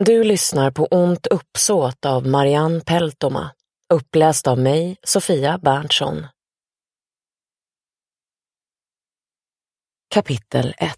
Du lyssnar på Ont uppsåt av Marianne Peltoma, uppläst av mig, Sofia Berntsson. Kapitel 1.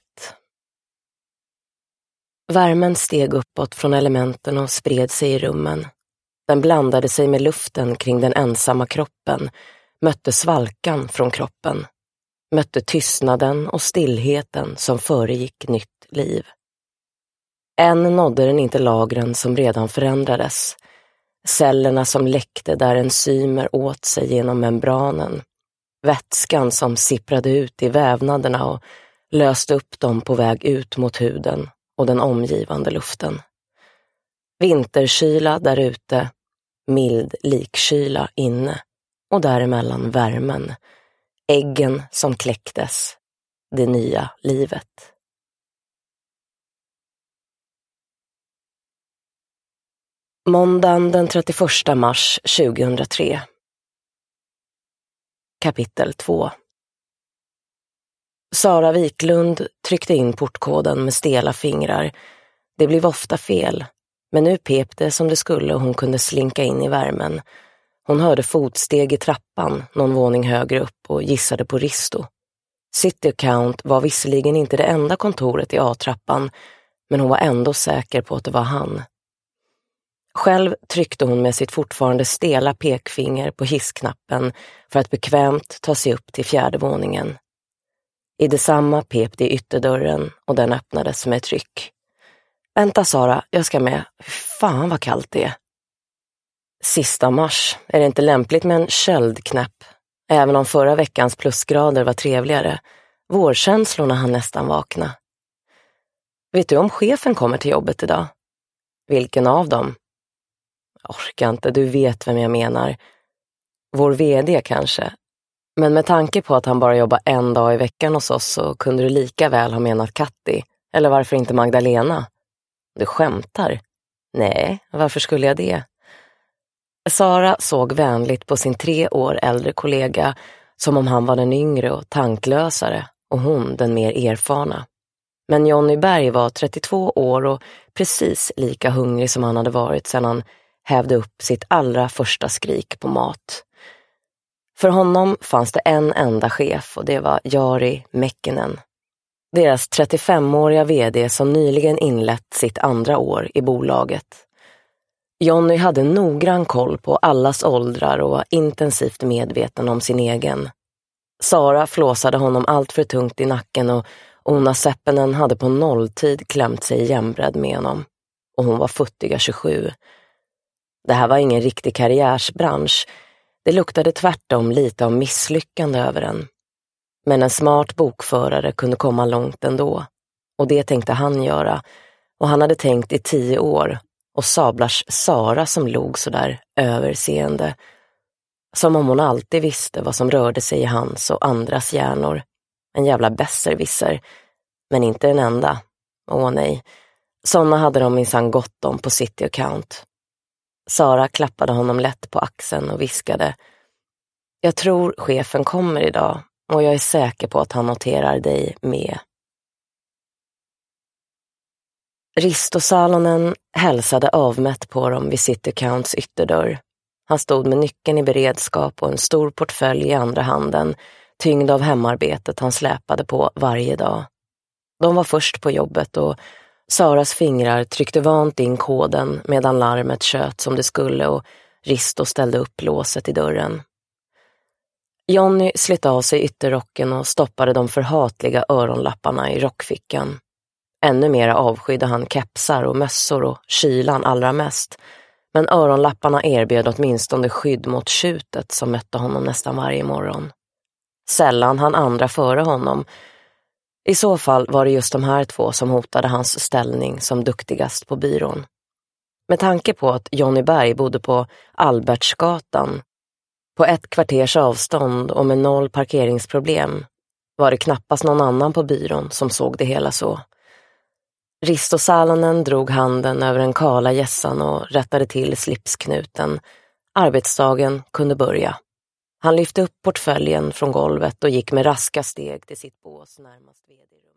Värmen steg uppåt från elementen och spred sig i rummen. Den blandade sig med luften kring den ensamma kroppen, mötte svalkan från kroppen, mötte tystnaden och stillheten som föregick nytt liv. Än nådde den inte lagren som redan förändrades, cellerna som läckte där enzymer åt sig genom membranen, vätskan som sipprade ut i vävnaderna och löste upp dem på väg ut mot huden och den omgivande luften. Vinterkyla där ute, mild likkyla inne och däremellan värmen, äggen som kläcktes, det nya livet. Måndagen den 31 mars 2003. Kapitel 2. Sara Wiklund tryckte in portkoden med stela fingrar. Det blev ofta fel, men nu pep det som det skulle och hon kunde slinka in i värmen. Hon hörde fotsteg i trappan någon våning högre upp och gissade på Risto. City Account var visserligen inte det enda kontoret i A-trappan, men hon var ändå säker på att det var han. Själv tryckte hon med sitt fortfarande stela pekfinger på hissknappen för att bekvämt ta sig upp till 4:e våningen. I detsamma pep det i ytterdörren och den öppnades med tryck. Vänta Sara, jag ska med. Fan vad kallt det är. Sista mars, är det inte lämpligt med en köldknäpp? Även om förra veckans plusgrader var trevligare. Vårkänslorna hann nästan vakna. Vet du om chefen kommer till jobbet idag? Vilken av dem? Orkar inte, du vet vem jag menar. Vår vd kanske. Men med tanke på att han bara jobbar en dag i veckan hos oss så kunde du lika väl ha menat Katti. Eller varför inte Magdalena? Du skämtar? Nej, varför skulle jag det? Sara såg vänligt på sin 3 år äldre kollega som om han var den yngre och tanklösare och hon den mer erfarna. Men Jonny Berg var 32 år och precis lika hungrig som han hade varit sedan han hävde upp sitt allra första skrik på mat. För honom fanns det en enda chef och det var Jari Mäkinen. Deras 35-åriga vd som nyligen inlett sitt andra år i bolaget. Jonny hade noggrann koll på allas åldrar och var intensivt medveten om sin egen. Sara flåsade honom allt för tungt i nacken och Ona Seppenen hade på nolltid klämt sig jämbredd med honom. Och hon var futtiga 27. Det här var ingen riktig karriärsbransch. Det luktade tvärtom lite av misslyckande över den. Men en smart bokförare kunde komma långt ändå. Och det tänkte han göra. Och han hade tänkt i 10 år. Och sablars Sara som log så där överseende. Som om hon alltid visste vad som rörde sig i hans och andras hjärnor. En jävla besserwisser. Men inte en enda. Åh nej. Såna hade de minsann gott om på City Account. Sara klappade honom lätt på axeln och viskade: jag tror chefen kommer idag och jag är säker på att han noterar dig med. Risto Salonen hälsade avmätt på dem vid City Accounts ytterdörr. Han stod med nyckeln i beredskap och en stor portfölj i andra handen, tyngd av hemarbetet han släpade på varje dag. De var först på jobbet och Saras fingrar tryckte vant in koden medan larmet tjöt som det skulle och Risto ställde upp låset i dörren. Jonny slet av sig ytterrocken och stoppade de förhatliga öronlapparna i rockfickan. Ännu mer avskydde han kepsar och mössor och kylan allra mest, men öronlapparna erbjöd åtminstone skydd mot tjutet som mötte honom nästan varje morgon. Sällan han andra före honom. I så fall var det just de här 2 som hotade hans ställning som duktigast på byrån. Med tanke på att Jonny Berg bodde på Albertsgatan, på 1 kvarters avstånd och med 0 parkeringsproblem, var det knappast någon annan på byrån som såg det hela så. Risto Salonen drog handen över den kala gässan och rättade till slipsknuten. Arbetsdagen kunde börja. Han lyfte upp portföljen från golvet och gick med raska steg till sitt bås närmast vd-rummet.